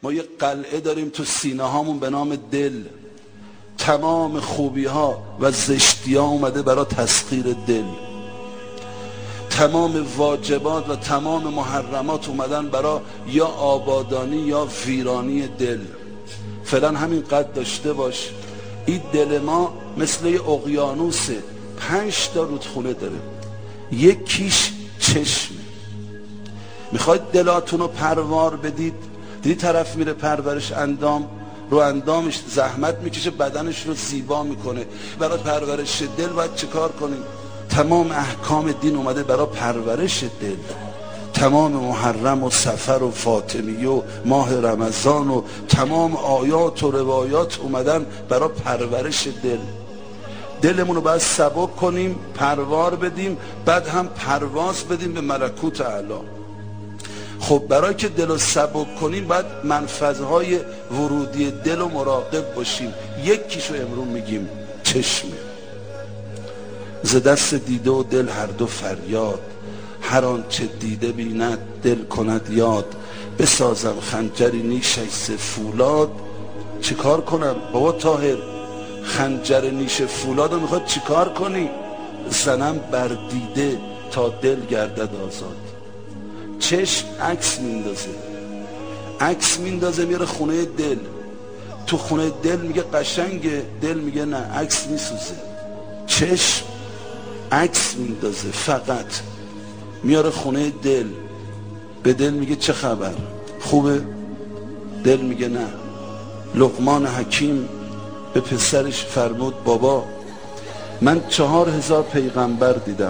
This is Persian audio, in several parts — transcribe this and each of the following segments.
ما یه قلعه داریم تو سینه هامون به نام دل. تمام خوبی ها و زشتی ها اومده برای تسخیر دل. تمام واجبات و تمام محرمات اومدن برای یا آبادانی یا ویرانی دل. فعلا همین قد داشته باش. این دل ما مثل یه اقیانوسه، 5 تا رودخونه داره، یکیش چشمه. میخواید دلاتون رو پروار بدید؟ دیدی طرف میره پرورش اندام، رو اندامش زحمت میکشه، بدنش رو زیبا میکنه. برای پرورش دل باید چه کار کنیم؟ تمام احکام دین اومده برای پرورش دل. تمام محرم و سفر و فاطمیه و ماه رمضان و تمام آیات و روایات اومدن برای پرورش دل. دلمون رو باید سبک کنیم، پروار بدیم، بعد هم پرواز بدیم به ملکوت اعلی. خب برای که دل رو سبک کنیم باید منفذهای ورودی دل رو مراقب باشیم. یکیشو امروز میگیم چشمه. ز دست دیده و دل هر دو فریاد، هر آنچه دیده بیند دل کند یاد. بسازم خنجری نیشش ز فولاد. چی کار کنم بابا طاهر؟ خنجر نیش فولاد رو میخواد چی کار کنی؟ زنم بر دیده تا دل گردد آزاد. چشم عکس میندازه میره خونه دل. تو خونه دل میگه قشنگه، دل میگه نه، عکس میسوزه. چشم عکس میندازه، فقط میاره خونه دل. به دل میگه چه خبر، خوبه؟ دل میگه نه. لقمان حکیم به پسرش فرمود بابا من 4000 پیغمبر دیدم،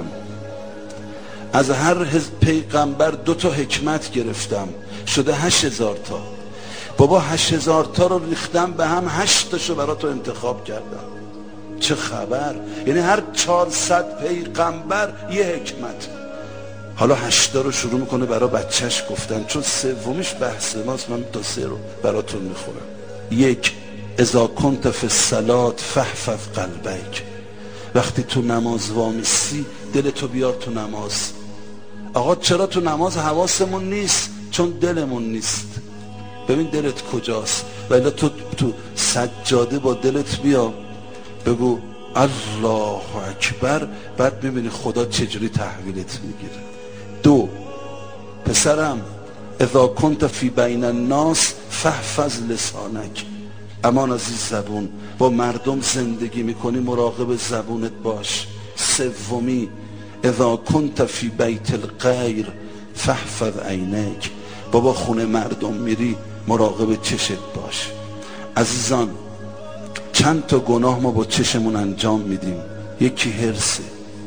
از هر پیغمبر 2 تا حکمت گرفتم، شده 8000 تا. بابا 8000 تا رو ریختم به هم، 8 تاشو برای تو انتخاب کردم. چه خبر؟ یعنی هر 400 پیغمبر یه حکمت. حالا 8 تا رو شروع میکنه برای بچهش گفتن، چون سومیش بحث ماست. من 2-3 رو براتون میخورم. 1 اذا کنت فی الصلاة فاحفظ قلبک. وقتی تو نماز وامیستی دلتو بیار تو نماز. آقا چرا تو نماز حواسمون نیست؟ چون دلمون نیست. ببین دلت کجاست، ولی تو سجاده با دلت بیا بگو الله اکبر، بعد ببینی خدا چجوری تحویلت میگیره. 2 پسرم اذا کنت فی بین الناس فاحفظ لسانک. امان از این زبون، با مردم زندگی میکنی مراقب زبونت باش. 3 اذا کنت فی بیت الغیر فاحفظ عینک. بابا خونه مردم میری مراقب چشت باش. عزیزان چند تا گناه ما با چشمون انجام میدیم. یکی هرسه.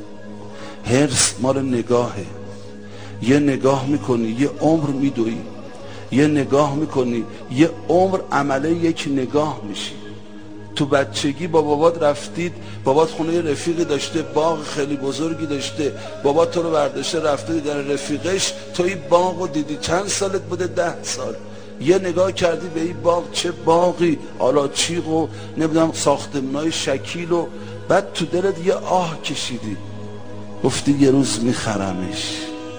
هرس مال نگاهه. یه نگاه میکنی یه عمر میدوی، یه نگاه میکنی یه عمر عمله یک نگاه میشی. تو بچگی با بابات رفتید، بابات خونه رفیقی داشته، باغ خیلی بزرگی داشته، بابات تو رو برداشته رفته دیدن رفیقش، تو این باغ رو دیدی. چند سالت بوده؟ 10 سال. یه نگاه کردی به این باغ، چه باغی، آلاچیق و نمیدونم ساختمانای شکیل، و بعد تو دلت یه آه کشیدی، گفتی یه روز میخرمش.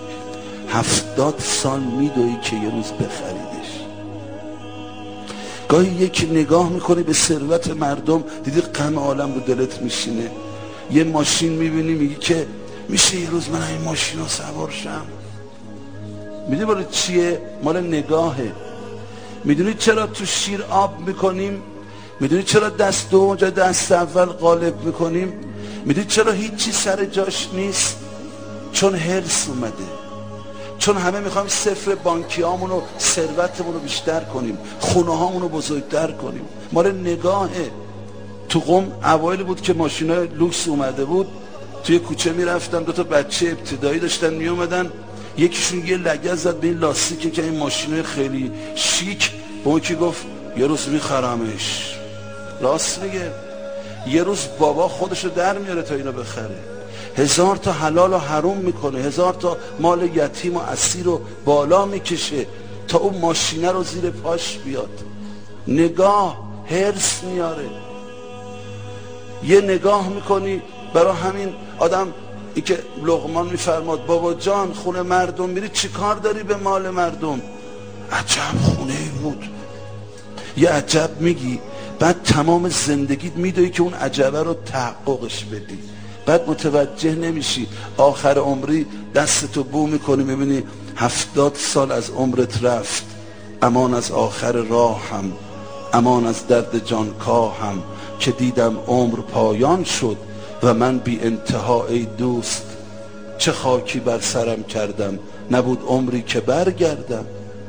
70 سال میدوی که یه روز بخریدش. گاهی یک نگاه میکنی به ثروت مردم، دیدی غم عالم رو دلت میشینه. یه ماشین میبینی میگی که میشه یه روز من این ماشین رو سوار شم. میدونی برای چیه؟ مال نگاهه. میدونی چرا تو شیر آب میکنیم؟ میدونی چرا دست دوم جای دست اول غالب میکنیم؟ میدونی چرا هیچی سر جاش نیست؟ چون هرس اومده. چون همه میخوایم صفر بانکی هامون و ثروتمون رو بیشتر کنیم، خونه هامون رو بزرگتر کنیم. مال نگاهه. تو قم اوایل بود که ماشینای لوکس اومده بود، توی کوچه میرفتن، 2 تا بچه ابتدایی داشتن میومدن، یکیشون یه لگد زد به این لاستیکه که این ماشینای خیلی شیک، به اون کی گفت یه روز میخرمش. راست میگه. یه روز بابا خودشو در میاره تا اینو بخره. 1000 تا حلال و حروم میکنه، 1000 تا مال یتیم و اسیر رو بالا میکشه تا اون ماشینه رو زیر پاش بیاد. نگاه هرس میاره. یه نگاه میکنی. برای همین آدم ای که لقمان میفرماد بابا جان خونه مردم میری چی کار داری به مال مردم؟ عجب خونه ای بود، یه عجب میگی، بعد تمام زندگیت میدوی که اون عجبه رو تحققش بدی، بعد متوجه نمیشی، آخر عمری دستتو بو میکنی میبینی 70 سال از عمرت رفت. امان از آخر راهم، امان از درد جانکاهم، که دیدم عمر پایان شد و من بی انتها ای دوست. چه خاکی بر سرم کردم، نبود عمری که برگردم.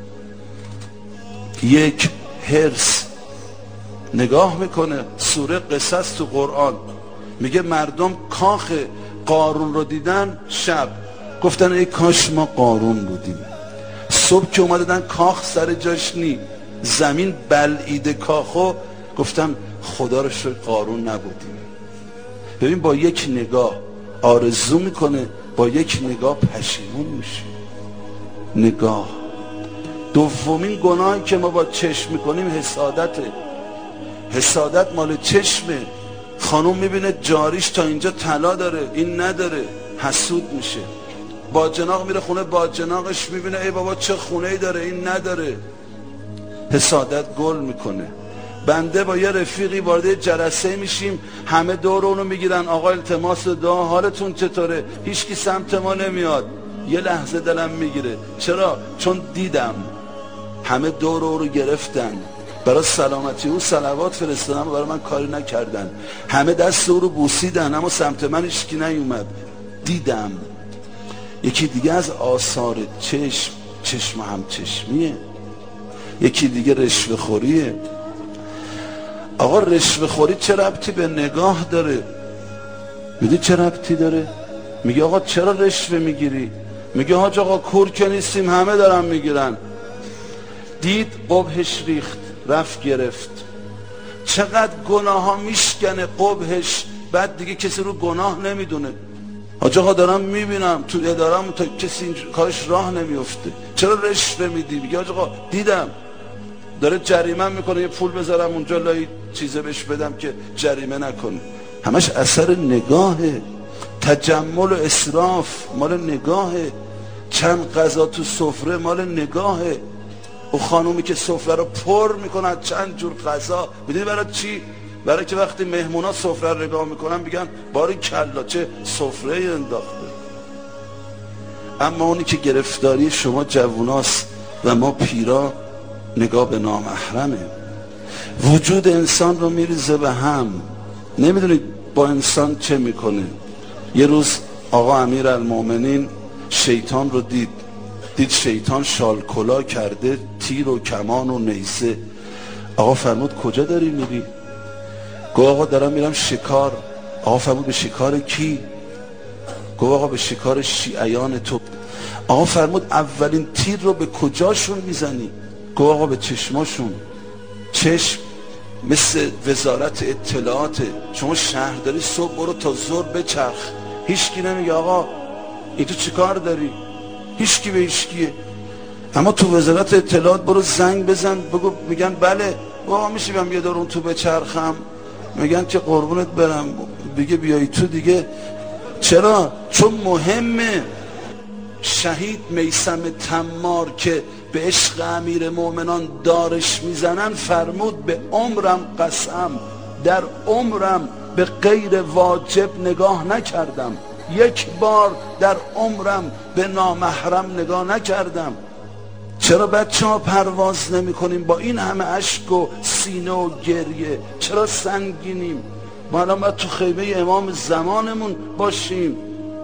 یک حرص نگاه میکنه سوره قصص تو قرآن، میگه مردم کاخ قارون رو دیدن، شب گفتن ای کاش ما قارون بودیم. صبح که اومدن کاخ سر جاش نی، زمین بلعیده کاخو، گفتن خدا رو شکر قارون نبودیم. ببین با یک نگاه آرزو میکنه، با یک نگاه پشیمون میشه. نگاه. دومین گناهی که ما با چشم میکنیم حسادته. حسادت مال چشمه. خانوم میبینه جاریش تا اینجا طلا داره این نداره، حسود میشه. باجناق میره خونه باجناقش، میبینه ای بابا چه خونه ای داره این نداره، حسادت گل میکنه. بنده با یه رفیقی وارد جلسه میشیم، همه دور اونو میگیرن آقا التماس دعا، حالتون چطوره؟ هیچکی سمت ما نمیاد. یه لحظه دلم میگیره. چرا؟ چون دیدم همه دور او رو گرفتن، برای سلامتی او صلوات فرستادن و برای من کاری نکردن. همه دست او رو بوسیدن اما سمت من هیچکی نیومد. دیدم. یکی دیگه از آثار چشم هم چشمیه. یکی دیگه رشوه خوریه. آقا رشوه خوری چه ربطی به نگاه داره؟ میدی چه ربطی داره؟ میگه آقا چرا رشوه میگیری؟ میگه حاج آقا کور که نیستیم همه دارن میگیرن. دید قبحش ریخت رفت گرفت. چقدر گناه ها میشکنه قبحش، بعد دیگه کسی رو گناه نمیدونه. حاج آقا دارم میبینم تو ادارم تا کسی کارش راه نمیفته، چرا رشوه میدی؟ میگه حاج آقا دیدم داره جریمه میکنه، یه پول بذارم اونجا لای چیزه بهش بدم که جریمه نکنه. همش اثر نگاهه. تجمل و اسراف مال نگاهه. چند غذا تو سفره مال نگاهه. او خانومی که سفره رو پر میکنن چند جور غذا، میدونی برای چی؟ برای که وقتی مهمونا سفره رو نگاه میکنن میگن باری کلا چه سفره انداخته. اما اونی که گرفتاری شما جووناست و ما پیرا، نگاه به نامحرمه. وجود انسان رو میریزه به هم. نمیدونید با انسان چه میکنه. یه روز آقا امیرالمومنین شیطان رو دید شیطان شالکلا کرده، تیر و کمان و نیزه. آقا فرمود کجا داری میری؟ گفت آقا دارم میرم شکار. آقا فرمود به شکار کی؟ گفت آقا به شکار شیعیان تو. آقا فرمود اولین تیر رو به کجاشون میزنی؟ گفت آقا به چشماشون. چشم مثل وزارت اطلاعاته. شما شهرداری صبح برو تا ظهر بچرخ، هیچکی نمیگه آقا این تو چی کار داری؟ هیچکی به هیچکیه. اما تو وزارت اطلاعات برو زنگ بزن بگو، میگن بله آقا میشه بیام یه دور اون تو بچرخم؟ میگن که قربونت برم، بگه بیای تو دیگه. چرا؟ چون مهمه. شهید میثم تمار که به عشق امیر مومنان دارش میزنن فرمود به عمرم قسم، در عمرم به غیر واجب نگاه نکردم، یک بار در عمرم به نامحرم نگاه نکردم. چرا بچه ها پرواز نمی کنیم با این همه اشک و سینه و گریه؟ چرا سنگینیم؟ ما الان باید تو خیمه امام زمانمون باشیم.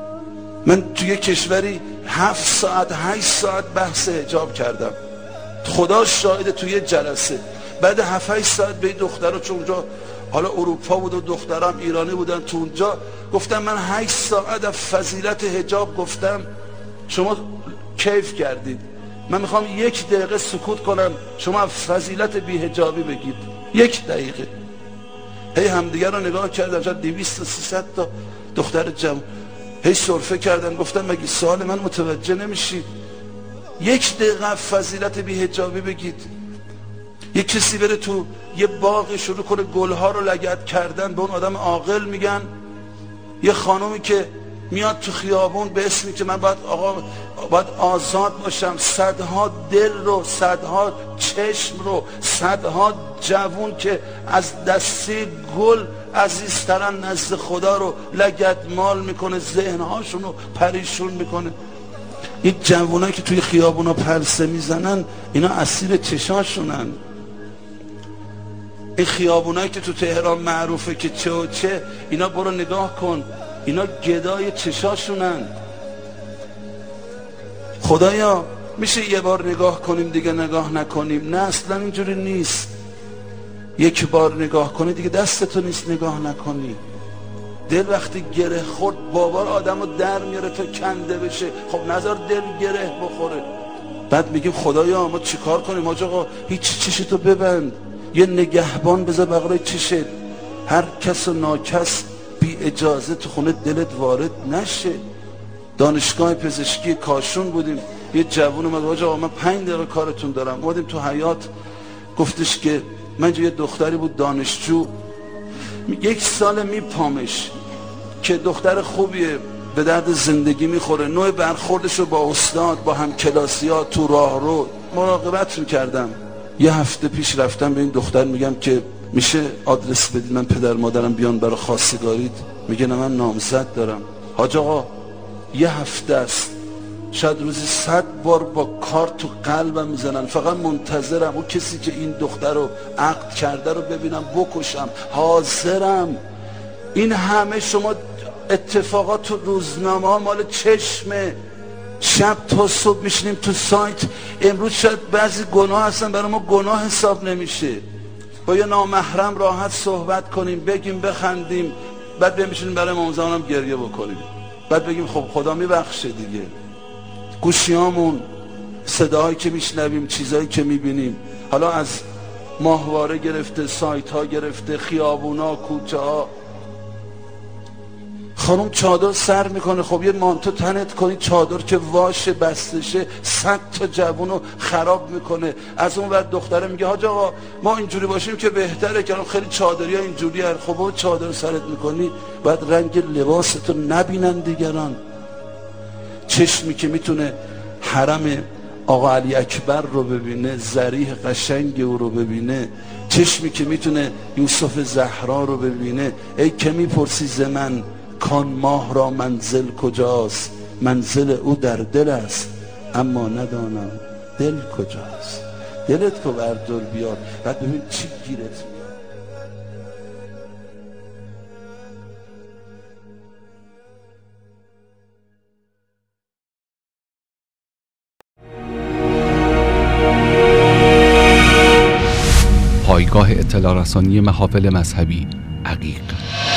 من توی کشوری 7 ساعت 8 ساعت بحث حجاب کردم، خدا شاهد، توی جلسه. بعد 7-8 ساعت به دخترها، چون اونجا حالا اروپا بود و دخترام ایرانی بودن، تو اونجا گفتم من 8 ساعت از فضیلت حجاب گفتم، شما کیف کردید، من میخوام 1 دقیقه سکوت کنم شما از فضیلت بی حجابی بگید. 1 دقیقه. هی همدیگر رو نگاه کردم، شاید 200 تا 300 تا دختر جمع هی سرفه کردن. گفتم مگه سوال من متوجه نمیشید؟ 1 دقیقه فضیلت بی حجابی بگید. یک کسی بره تو یه باغ شروع کنه گلها رو لگد کردن، به اون آدم عاقل میگن. یه خانومی که میاد تو خیابون به اسمی که من باید آزاد باشم. صدها دل رو، صدها چشم رو، صدها جوون که از دسته گل عزیزترن نزد خدا رو لگدمال میکنه، ذهنهاشون رو پریشون میکنه. این جوونایی که توی خیابونا پلسه میزنن اینا اسیر چشاشونن. این خیابونایی که تو تهران معروفه که چه و چه، اینا برو نگاه کن، اینا گدای چشاشونن. خدایا میشه یه بار نگاه کنیم دیگه نگاه نکنیم؟ نه اصلا اینجوری نیست. یک بار نگاه کنی دیگه دستتو نیست نگاه نکنی. دل وقتی گره خورد بابار آدم رو در میاره تا کنده بشه. خب نذار دل گره بخوره. بعد میگیم خدایا ما چیکار کنیم؟ آقا هیچ چشتو ببند، یه نگهبان بذار بغلای چشت، هر کس و ناکس بی اجازه تو خونه دلت وارد نشه. دانشگاه پزشکی کاشون بودیم، یه جوون اومد آقا من 5 دقیقه کارتون دارم. اومدیم تو حیاط، گفتش که من یه دختری بود دانشجو، 1 سال میپامش که دختر خوبیه، به درد زندگی میخوره، نوع برخوردش رو با استاد با همکلاسی‌ها تو راه رو مراقبت میکردم. یه هفته پیش رفتم به این دختر میگم که میشه آدرس بدید من پدر مادرم بیان برای خواستگاریت؟ میگه نه من نامزد دارم. حاج آقا یه هفته است، شاید روزی 100 بار با کار تو قلبم میزنن، فقط منتظرم اون کسی که این دختر رو عقد کرده رو ببینم بکشم، حاضرم. این همه شما اتفاقات تو روزنامه ها مال چشمه. شب تا صبح میشینیم تو سایت. امروز شاید بعضی گناه هستن برای ما گناه حساب نمیشه، با یه نامحرم راحت صحبت کنیم، بگیم بخندیم، بعد بمیشونیم برای امام زمانم گریه بکنیم، بعد بگیم خب خدا میبخشه دیگه. گوشیامون، صداهایی که میشنویم، چیزهایی که میبینیم، حالا از ماهواره گرفته، سایت ها گرفته، خیابونا، کوچه ها. خانم چادر سر میکنه، خب یه مانتو تنت کنی، چادر که واشه بستشه 100 تا جوونو خراب میکنه. از اون ور دختره میگه حاج آقا ما اینجوری باشیم که بهتره، که خیلی چادری ها اینجوری هست. خب اون چادر سرت میکنی باید رنگ لباستو نبینن دیگران. چشمی که میتونه حرم آقا علی اکبر رو ببینه، ذریح قشنگ او رو ببینه، چشمی که میتونه یوسف زهرا رو ببینه، ای که میپرسی ز من کان ماه را منزل کجاست؟ منزل او در دل است اما ندانم دل کجاست. دلت کو بردار بیار، بعد ببین چی گیرت میاد. پایگاه اطلاع رسانی محافل مذهبی عقیق.